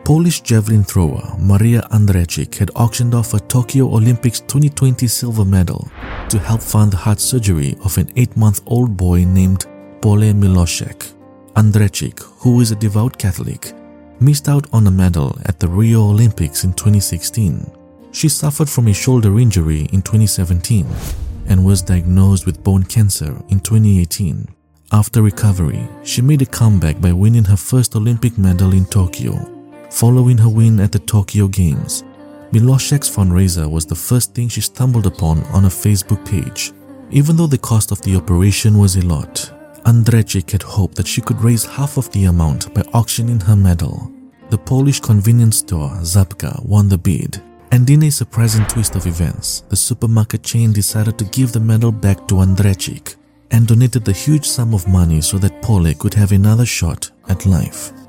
Polish javelin thrower Maria Andrzejczyk had auctioned off a Tokyo Olympics 2020 silver medal to help fund the heart surgery of an 8-month-old boy named Pole Miloszek. Andrzejczyk, who is a devout Catholic, missed out on a medal at the Rio Olympics in 2016. She suffered from a shoulder injury in 2017 and was diagnosed with bone cancer in 2018. After recovery, she made a comeback by winning her first Olympic medal in Tokyo. Following her win at the Tokyo Games, Miloszek's fundraiser was the first thing she stumbled upon on her Facebook page. Even though the cost of the operation was a lot, Andrzejczyk had hoped that she could raise half of the amount by auctioning her medal. The Polish convenience store Żabka won the bid, and in a surprising twist of events, the supermarket chain decided to give the medal back to Andrzejczyk and donated the huge sum of money so that Pole could have another shot at life.